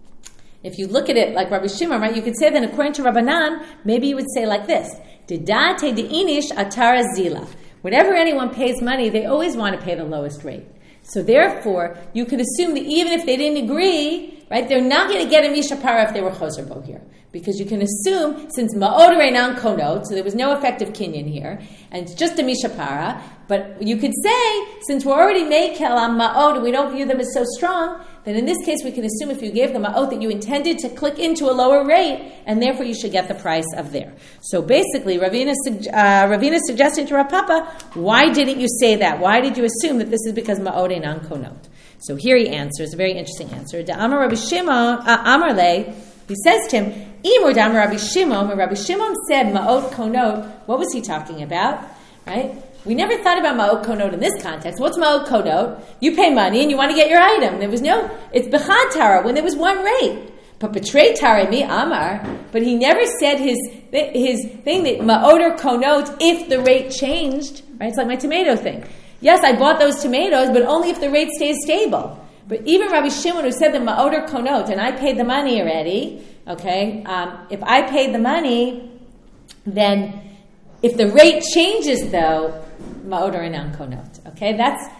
if you look at it like Rabbi Shimon, right, you could say that according to Rabbanan, maybe you would say like this: Didate deinish atara zila. Whenever anyone pays money, they always want to pay the lowest rate. So therefore, you could assume that even if they didn't agree, right, they're not going to get a mishapara if they were choser bo here. Because you can assume, since ma'od reinan konot, so there was no effective kinyan here, and it's just a mishapara, but you could say, since we're already mekel on ma'od, and we don't view them as so strong, then in this case we can assume if you gave them ma'od that you intended to click into a lower rate, and therefore you should get the price of there. So basically, Ravina uh, Ravina is suggesting to Rav Papa, why didn't you say that? Why did you assume that this is because ma'od reinan konot? So here he answers, a very interesting answer. Da Amar Rabbi Shimon, uh, Amar le, he says to him, Imor Dam Rabbi Shimon, when Rabbi Shimon said ma'ot konot, what was he talking about? Right? We never thought about ma'ot konot in this context. What's ma'ot konot? You pay money and you want to get your item. There was no, it's bechad tara, when there was one rate. But betray tara mi amar, but he never said his his thing that ma'ot or konot if the rate changed. Right? It's like my tomato thing. Yes, I bought those tomatoes, but only if the rate stays stable. But even Rabbi Shimon, who said the ma'od or konot, and I paid the money already, okay, um, if I paid the money, then if the rate changes, though, ma'od or inan konot, okay, that's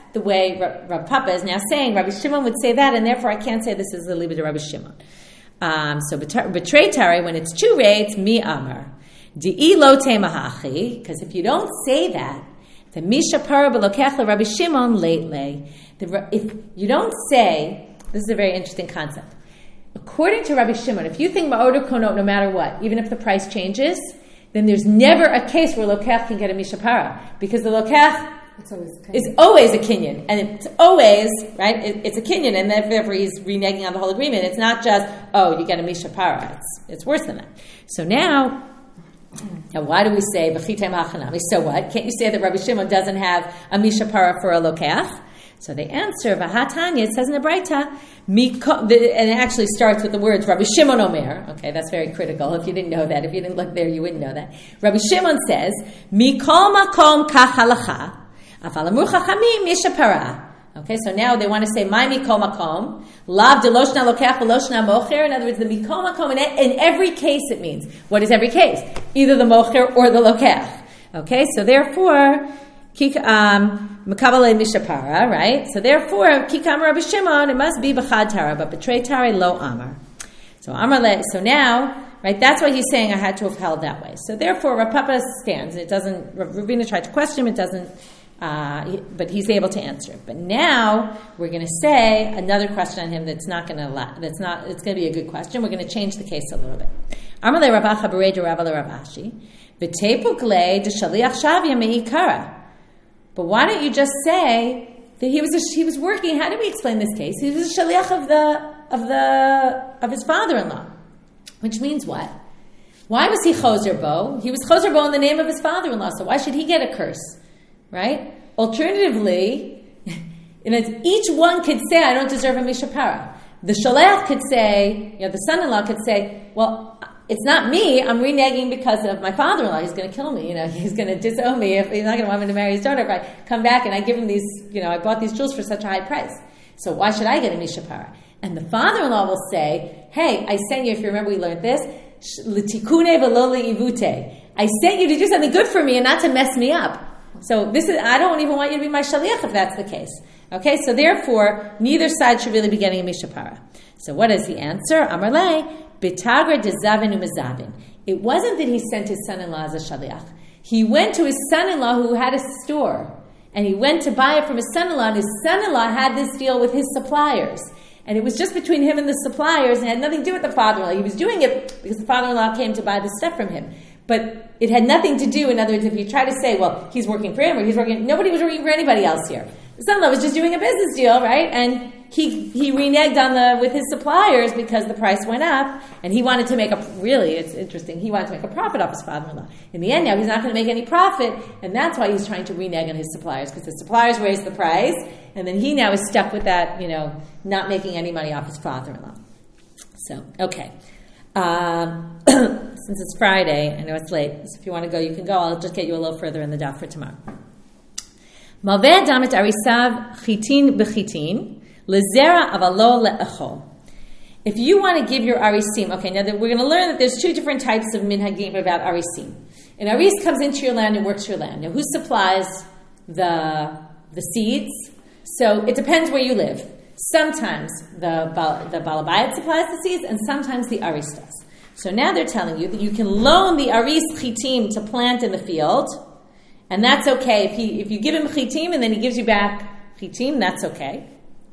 the way Rav Papa is now saying. Rabbi Shimon would say that, and therefore I can't say this is the liba to Rabbi Shimon. Um, so betray tare, when it's two rates, mi amar. Di'i lo temahachi, because if you don't say that, the misha para belokech Rabbi Shimon lately. If you don't say, this is a very interesting concept. According to Rabbi Shimon, if you think ma'oder konot, no matter what, even if the price changes, then there's never a case where lokech can get a misha para, because the lokech It's always is always a kinyan, and it's always, right, it, it's a kinyan, and therefore he's reneging on the whole agreement. It's not just, oh, you get a misha para. It's, it's worse than that. So now, now why do we say, v'chitem hachanami? So what? Can't you say that Rabbi Shimon doesn't have a misha para for a lokech? So they answer, v'hatanya, it says in the Braita, and it actually starts with the words, Rabbi Shimon Omer. Okay, that's very critical. If you didn't know that, if you didn't look there, you wouldn't know that. Rabbi Shimon says, mikol makom kach halacha, afal amru chachamim misha para. Okay, so now they want to say, my mikol makom, lav de loshna lokech v'loshna mocher. In other words, the mikol makom, in every case it means, what is every case? Either the mocher or the lokech. Okay, so therefore, Um, Mekabale Mishapara, right? So therefore, Kikam Rabbi Shimon, it must be B'chad Tara, but Betray Tara lo Amar. So Amar le, so now, right, that's why he's saying I had to have held that way. So therefore, Rav Papa stands. It doesn't, Ravina tried to question him, it doesn't, uh, he, but he's able to answer it. But now, we're going to say another question on him that's not going to, that's not, it's going to be a good question. We're going to change the case a little bit. Amar le Rav Acha B'rei de Rav le Rav Ashi, V'tepuk le de Shaliach Shavya me'ikara. But why don't you just say that he was a, he was working? How do we explain this case? He was a shaliach of the of the of his father-in-law, which means what? Why was he choser bo? He was choser bo in the name of his father-in-law. So why should he get a curse, right? Alternatively, you know, each one could say, "I don't deserve a mishapara." The shaliach could say, you know, the son-in-law could say, "Well, it's not me. I'm reneging because of my father-in-law. He's going to kill me. You know, he's going to disown me. If he's not going to want me to marry his daughter, if I come back and I give him these, you know, I bought these jewels for such a high price. So why should I get a mishapara?" And the father-in-law will say, "Hey, I sent you. If you remember, we learned this. L'tikune v'lo le'ivute. I sent you to do something good for me and not to mess me up. So this is. I don't even want you to be my shaliach if that's the case. Okay. So therefore, neither side should really be getting a mishapara. So what is the answer? Amar le. Bitagra de zavin umazavin. It wasn't that he sent his son-in-law as a shaliach. He went to his son-in-law who had a store, and he went to buy it from his son-in-law, and his son-in-law had this deal with his suppliers. And it was just between him and the suppliers, and it had nothing to do with the father-in-law. He was doing it because the father-in-law came to buy the stuff from him. But it had nothing to do, in other words, if you try to say, well, he's working for him, or he's working, nobody was working for anybody else here. The son-in-law was just doing a business deal, right? And he he reneged on the with his suppliers because the price went up, and he wanted to make a really it's interesting. He wanted to make a profit off his father-in-law. In the end, now he's not going to make any profit, and that's why he's trying to renege on his suppliers because his suppliers raised the price, and then he now is stuck with that, you know, not making any money off his father-in-law. So okay, um, since it's Friday, I know it's late. So if you want to go, you can go. I'll just get you a little further in the daf for tomorrow. Malveh damet arisav chitin b'chitin. Lezera avalo le'echol. If you want to give your arisim, okay, now we're going to learn that there's two different types of minhagim about arisim. An aris comes into your land and works your land. Now, who supplies the the seeds? So it depends where you live. Sometimes the the balabayat supplies the seeds, and sometimes the aris does. So now they're telling you that you can loan the aris chitim to plant in the field, and that's okay. If he if you give him chitim and then he gives you back chitim, that's okay.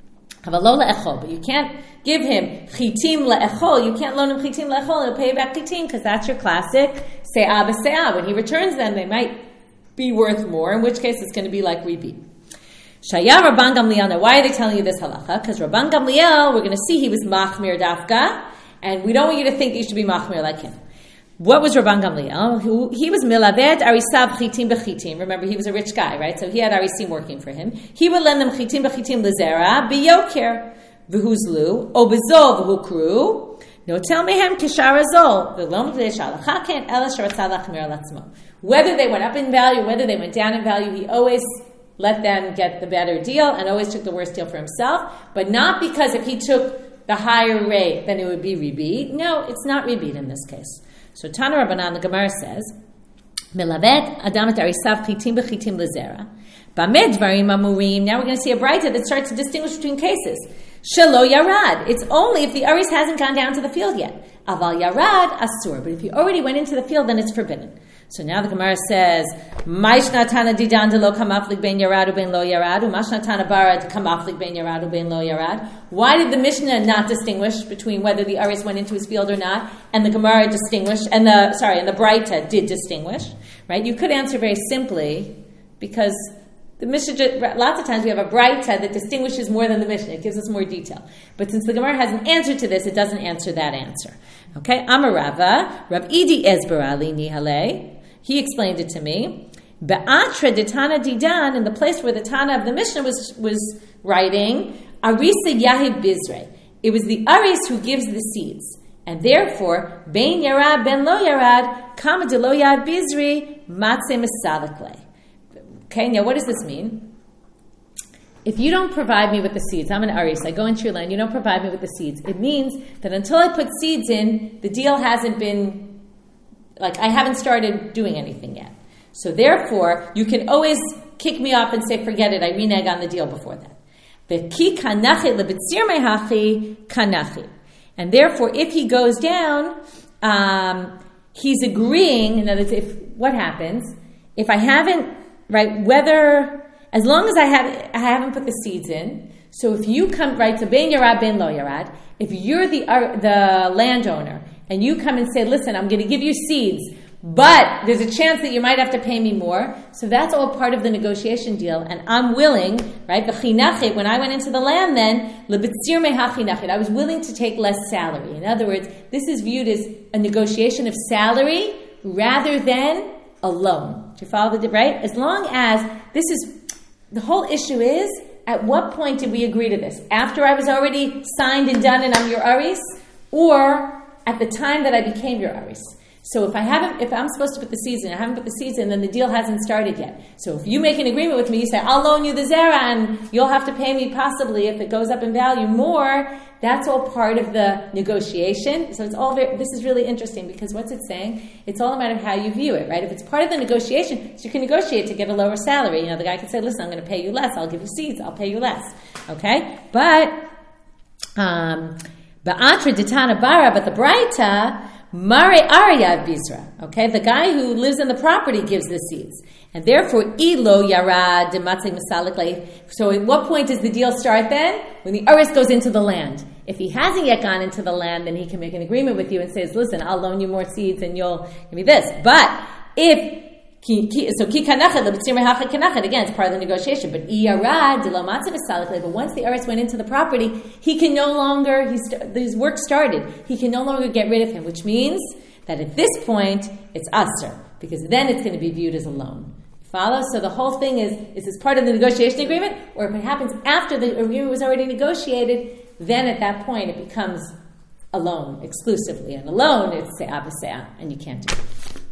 But you can't give him chitim le'echol. You can't loan him chitim le'echol and he'll pay you back chitim because that's your classic se'ah b'se'ah. When he returns them, they might be worth more, in which case it's going to be like ribit. Shaya Rabban Gamliel. Now, why are they telling you this halacha? Because Rabban Gamliel, we're going to see he was machmir dafka, and we don't want you to think you should be machmir like him. What was Rabban Gamliel? He was milaved arisav chitim b'chitim. Remember, he was a rich guy, right? So he had arisim working for him. He would lend them chitim b'chitim lezera b'yoker v'huzlu o b'zol v'hukru. No tell mehem kisharazol v'lom v'deshalachaken ela sharatzalach mir latzmo. Whether they went up in value, whether they went down in value, he always let them get the better deal and always took the worst deal for himself. But not because if he took the higher rate, then it would be ribit. No, it's not ribit in this case. So Tana Rabbanan, the Gemara says, "Melavet adam et arisav chitim b'chitim lezera Bameh dvarim amurim. Now we're going to see a braita that starts to distinguish between cases. Shelo yarad. It's only if the aris hasn't gone down to the field yet. Aval yarad asur. But if he already went into the field, then it's forbidden. So now the Gemara says, Maishna tana didan de lo kamaflik ben yarad ben lo yarad, umashna tana barad kamaflik ben yarad ben lo yarad. Why did the Mishnah not distinguish between whether the aris went into his field or not, and the Gemara distinguished, and the sorry, and the Braita did distinguish? Right? You could answer very simply because the Mishnah, lots of times we have a Braita that distinguishes more than the Mishnah. It gives us more detail. But since the Gemara has an answer to this, it doesn't answer that answer. Okay? Amarava, Rav Idi Ezbarali Nihale. He explained it to me. Be'atra de Tana Didan, in the place where the Tana of the Mishnah was, was writing, Arisa Yahib Bizre. It was the Aris who gives the seeds. And therefore, Ben Yarad, Ben Lo Yarad, Kama de Lo Yad Bizri, Matze Mesalakle. Okay, now what does this mean? If you don't provide me with the seeds, I'm an Aris, I go into your land, you don't provide me with the seeds, it means that until I put seeds in, the deal hasn't been Like, I haven't started doing anything yet. So therefore, you can always kick me off and say, forget it, I renege on the deal before that. And therefore, if he goes down, um, he's agreeing, in other words, if, what happens? If I haven't, right, whether, as long as I, have, I haven't put the seeds in, so if you come, right, so ben yarad, ben lo yarad, if you're the, uh, the landowner, and you come and say, listen, I'm going to give you seeds, but there's a chance that you might have to pay me more. So that's all part of the negotiation deal. And I'm willing, right, the chinachit, when I went into the land then, lebitzir meha chinachit, I was willing to take less salary. In other words, this is viewed as a negotiation of salary rather than a loan. Do you follow the, right? As long as this is, the whole issue is, at what point did we agree to this? After I was already signed and done and I'm your aris? Or at the time that I became your aris. So if I haven't, if I'm supposed to put the seeds in, I haven't put the seeds in, then the deal hasn't started yet. So if you make an agreement with me, you say, I'll loan you the zera and you'll have to pay me possibly if it goes up in value more, that's all part of the negotiation. So it's all very, this is really interesting because what's it saying? It's all a matter of how you view it, right? If it's part of the negotiation, so you can negotiate to get a lower salary. You know, the guy can say, listen, I'm going to pay you less, I'll give you seeds, I'll pay you less. Okay? But, um, Ba'atra ditana bara, but the Braita, Mare Arya Bizra. Okay, the guy who lives in the property gives the seeds. And therefore, Ilo Yarad Matzeh Masalik. So at what point does the deal start then? When the Aris goes into the land. If he hasn't yet gone into the land, then he can make an agreement with you and says, listen, I'll loan you more seeds and you'll give me this. But if So ki kanachet lebitzir mehacha kanachet, again, it's part of the negotiation. But iyarad de lo matzeh v'salek. But once the aris went into the property, he can no longer. He st- his work started. He can no longer get rid of him, which means that at this point it's aser, because then it's going to be viewed as a loan. Follow? So the whole thing is: is this part of the negotiation agreement, or if it happens after the agreement was already negotiated, then at that point it becomes a loan exclusively, and a loan it's se'ah b'se'ah, and you can't do it.